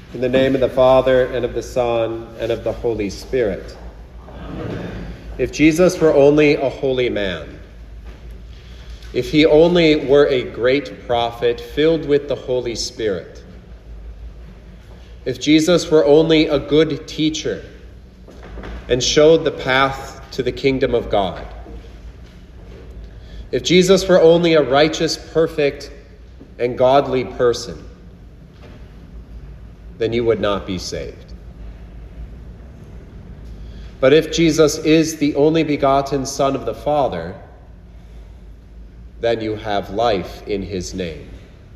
In the name of the Father, and of the Son, and of the Holy Spirit. Amen. If Jesus were only a holy man, if he only were a great prophet filled with the Holy Spirit, if Jesus were only a good teacher and showed the path to the kingdom of God, if Jesus were only a righteous, perfect, and godly person, then you would not be saved. But if Jesus is the only begotten Son of the Father, then you have life in his name.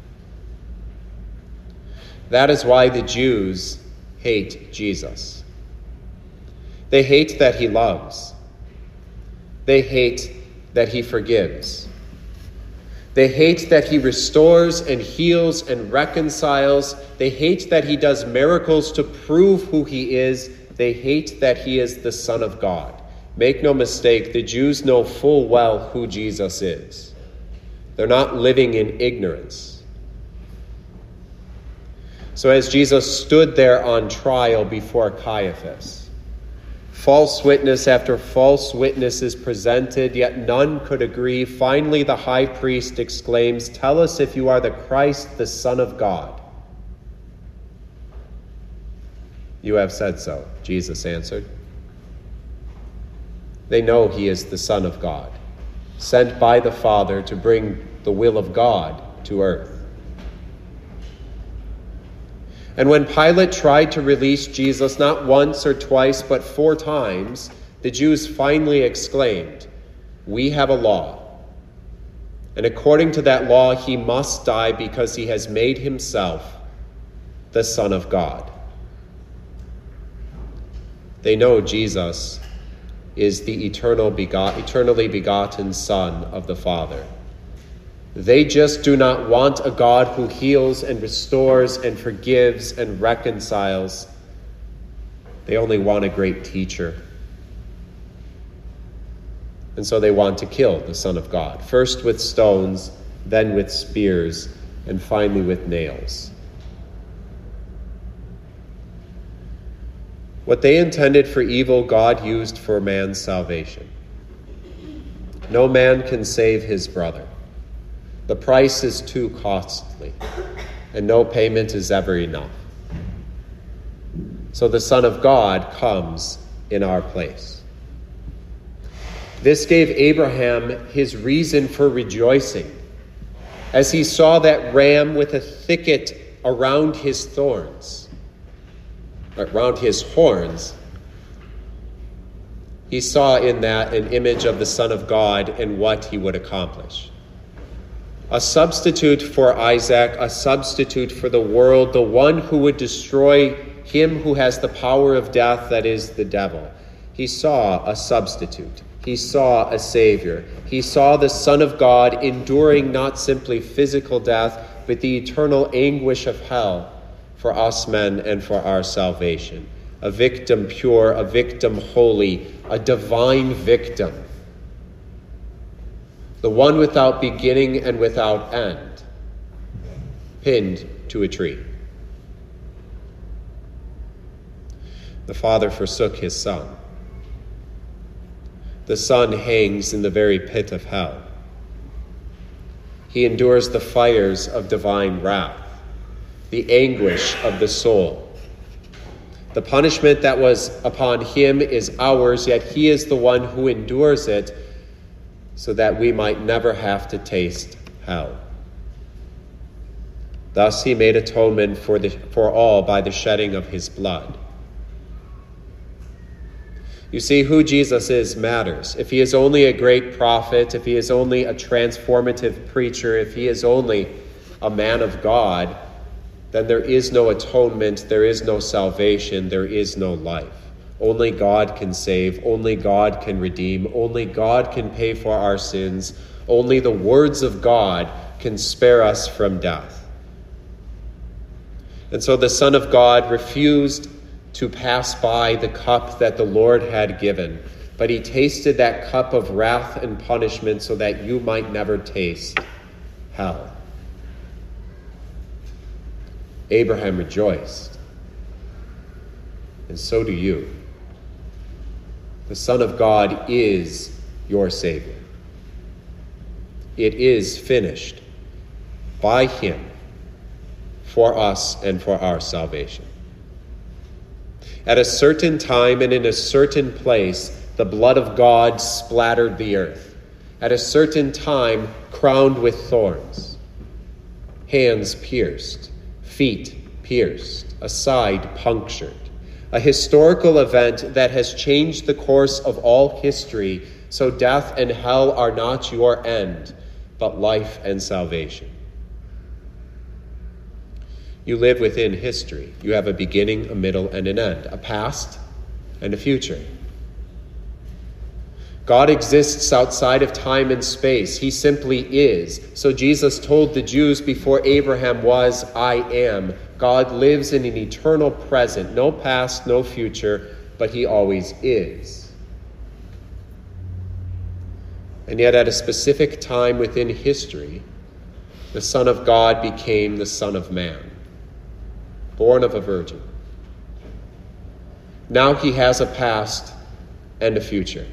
That is why the Jews hate Jesus. They hate that he loves. They hate that he forgives. They hate that he restores and heals and reconciles. They hate that he does miracles to prove who he is. They hate that he is the Son of God. Make no mistake, the Jews know full well who Jesus is. They're not living in ignorance. So as Jesus stood there on trial before Caiaphas, false witness after false witness is presented, yet none could agree. Finally, the high priest exclaims, "Tell us if you are the Christ, the Son of God." "You have said so," Jesus answered. They know he is the Son of God, sent by the Father to bring the will of God to earth. And when Pilate tried to release Jesus not once or twice, but 4 times, the Jews finally exclaimed, "We have a law, and according to that law he must die because he has made himself the Son of God." They know Jesus is the eternally begotten Son of the Father. They just do not want a God who heals and restores and forgives and reconciles. They only want a great teacher. And so they want to kill the Son of God, first with stones, then with spears, and finally with nails. What they intended for evil, God used for man's salvation. No man can save his brother. The price is too costly, and no payment is ever enough. So the Son of God comes in our place. This gave Abraham his reason for rejoicing. As he saw that ram with a thicket around his horns, he saw in that an image of the Son of God and what he would accomplish. A substitute for Isaac, a substitute for the world, the one who would destroy him who has the power of death, that is the devil. He saw a substitute. He saw a Savior. He saw the Son of God enduring not simply physical death, but the eternal anguish of hell for us men and for our salvation. A victim pure, a victim holy, a divine victim. The one without beginning and without end, pinned to a tree. The Father forsook his Son. The Son hangs in the very pit of hell. He endures the fires of divine wrath, the anguish of the soul. The punishment that was upon him is ours, yet he is the one who endures it, so that we might never have to taste hell. Thus he made atonement for all by the shedding of his blood. You see, who Jesus is matters. If he is only a great prophet, if he is only a transformative preacher, if he is only a man of God, then there is no atonement, there is no salvation, there is no life. Only God can save, only God can redeem, only God can pay for our sins, only the words of God can spare us from death. And so the Son of God refused to pass by the cup that the Lord had given, but he tasted that cup of wrath and punishment so that you might never taste hell. Abraham rejoiced. and so do you. The Son of God is your Savior. It is finished by him for us and for our salvation. At a certain time and in a certain place, the blood of God splattered the earth. At a certain time, crowned with thorns, hands pierced, feet pierced, a side punctured. A historical event that has changed the course of all history, so death and hell are not your end, but life and salvation. You live within history. You have a beginning, a middle, and an end, a past and a future. God exists outside of time and space. He simply is. So Jesus told the Jews before Abraham was, I am. God lives in an eternal present, no past, no future, but he always is. And yet at a specific time within history, the Son of God became the Son of Man, born of a virgin. Now he has a past and a future.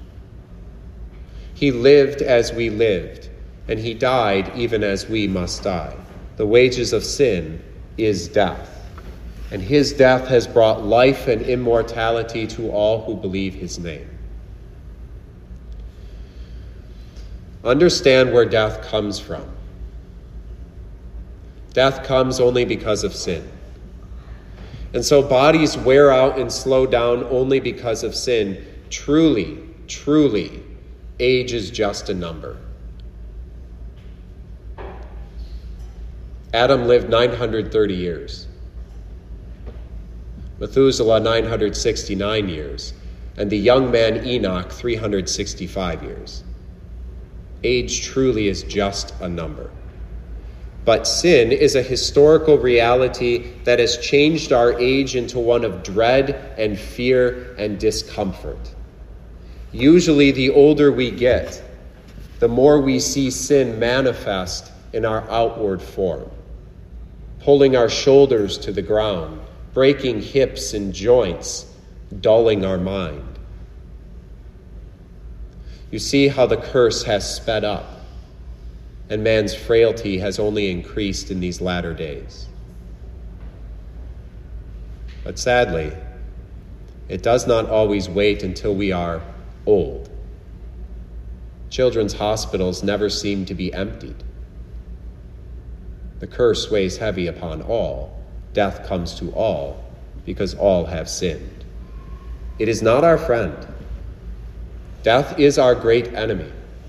He lived as we lived, and he died even as we must die. The wages of sin is death, and his death has brought life and immortality to all who believe his name. Understand where death comes from. Death comes only because of sin. And so bodies wear out and slow down only because of sin. Truly, age is just a number. Adam lived 930 years. Methuselah 969 years. And the young man Enoch 365 years. Age truly is just a number. But sin is a historical reality that has changed our age into one of dread and fear and discomfort. Usually, the older we get, the more we see sin manifest in our outward form, pulling our shoulders to the ground, breaking hips and joints, dulling our mind. You see how the curse has sped up, and man's frailty has only increased in these latter days. But sadly, it does not always wait until we are old. Children's hospitals never seem to be emptied. The curse weighs heavy upon all. Death comes to all, because all have sinned. It is not our friend. Death is our great enemy.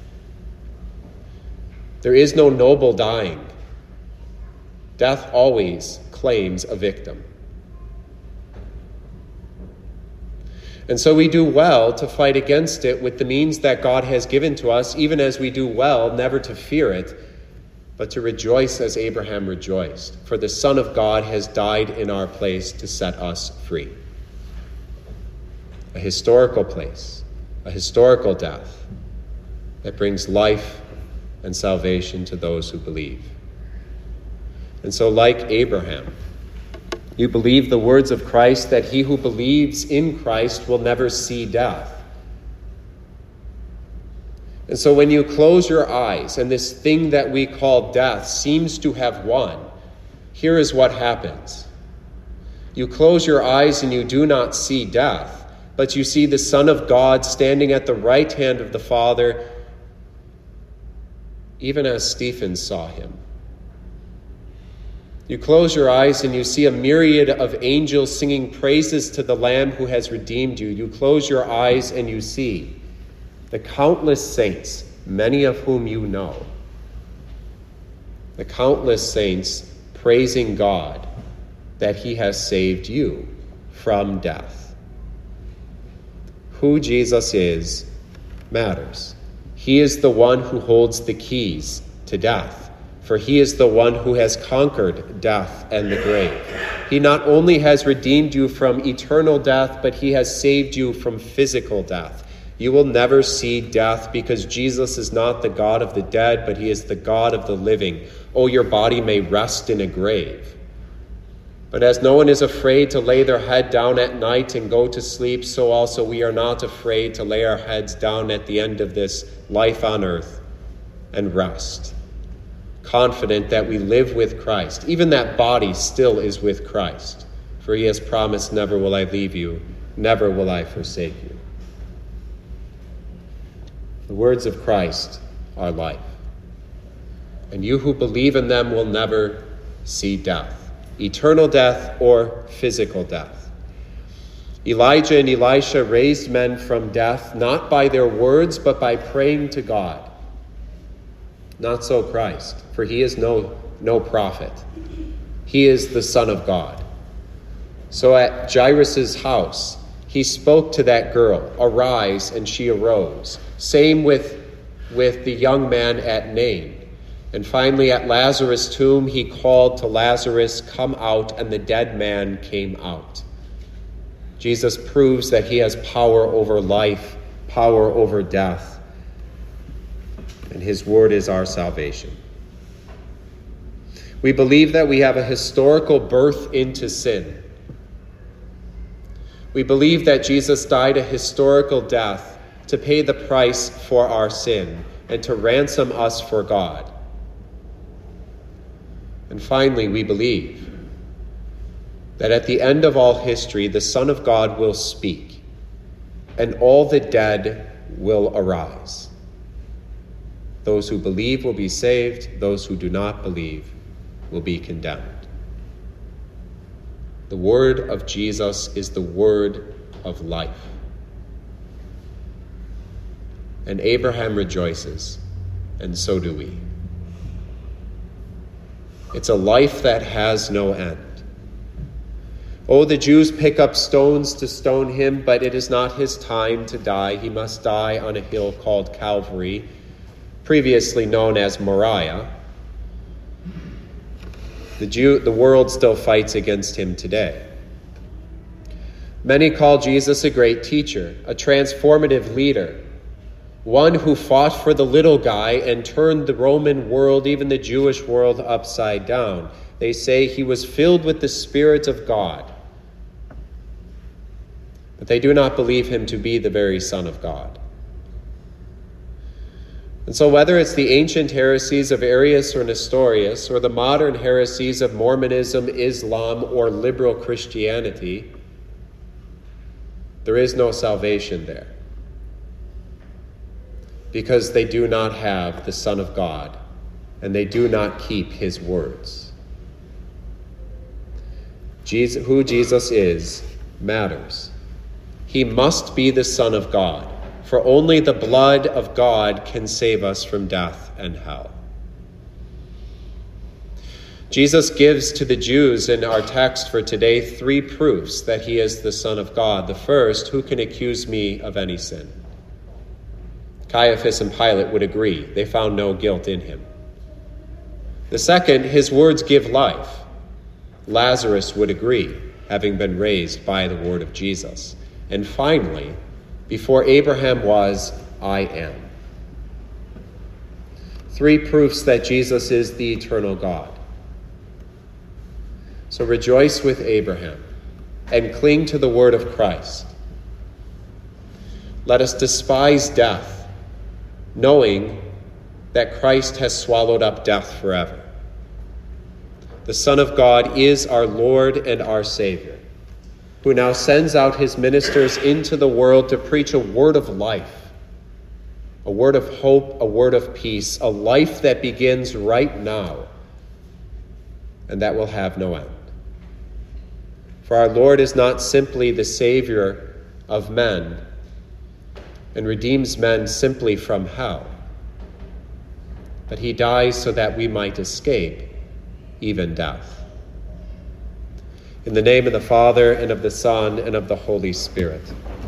There is no noble dying. Death always claims a victim. And so we do well to fight against it with the means that God has given to us, even as we do well never to fear it, but to rejoice as Abraham rejoiced. For the Son of God has died in our place to set us free. A historical place, a historical death that brings life and salvation to those who believe. And so, like Abraham, you believe the words of Christ that he who believes in Christ will never see death. And so when you close your eyes and this thing that we call death seems to have won, here is what happens. You close your eyes and you do not see death, but you see the Son of God standing at the right hand of the Father, even as Stephen saw him. You close your eyes and you see a myriad of angels singing praises to the Lamb who has redeemed you. You close your eyes and you see the countless saints, many of whom you know. The countless saints praising God that he has saved you from death. Who Jesus is matters. He is the one who holds the keys to death, for he is the one who has conquered death and the grave. He not only has redeemed you from eternal death, but he has saved you from physical death. You will never see death because Jesus is not the God of the dead, but he is the God of the living. Oh, your body may rest in a grave, But as no one is afraid to lay their head down at night and go to sleep, so also we are not afraid to lay our heads down at the end of this life on earth and rest, confident that we live with Christ. Even that body still is with Christ, for he has promised, never will I leave you, never will I forsake you. The words of Christ are life, and you who believe in them will never see death. Eternal death or physical death. Elijah and Elisha raised men from death, not by their words, but by praying to God. Not so Christ, for he is no prophet. He is the Son of God. So at Jairus' house, he spoke to that girl, arise, and she arose. Same with the young man at Nain. And finally, at Lazarus' tomb, he called to Lazarus, come out, and the dead man came out. Jesus proves that he has power over life, power over death, and his word is our salvation. We believe that we have a historical birth into sin. We believe that Jesus died a historical death to pay the price for our sin and to ransom us for God. And finally, we believe that at the end of all history, the Son of God will speak, and all the dead will arise. Those who believe will be saved, those who do not believe will be condemned. The word of Jesus is the word of life. And Abraham rejoices, and so do we. It's a life that has no end. Oh, the Jews pick up stones to stone him, but it is not his time to die. He must die on a hill called Calvary, previously known as Moriah. The world still fights against him today. Many call Jesus a great teacher, a transformative leader, one who fought for the little guy and turned the Roman world, even the Jewish world, upside down. They say he was filled with the Spirit of God. But they do not believe him to be the very Son of God. And so whether it's the ancient heresies of Arius or Nestorius, or the modern heresies of Mormonism, Islam, or liberal Christianity, there is no salvation there, because they do not have the Son of God, and they do not keep his words. Who Jesus is matters. He must be the Son of God, for only the blood of God can save us from death and hell. Jesus gives to the Jews in our text for today 3 proofs that he is the Son of God. The first, who can accuse me of any sin? Caiaphas and Pilate would agree. They found no guilt in him. The second, his words give life. Lazarus would agree, having been raised by the word of Jesus. And finally, before Abraham was, I am. 3 proofs that Jesus is the eternal God. So rejoice with Abraham and cling to the word of Christ. Let us despise death, knowing that Christ has swallowed up death forever. The Son of God is our Lord and our Savior, who now sends out his ministers into the world to preach a word of life, a word of hope, a word of peace, a life that begins right now and that will have no end. For our Lord is not simply the Savior of men and redeems men simply from hell, but he dies so that we might escape even death. In the name of the Father, and of the Son, and of the Holy Spirit.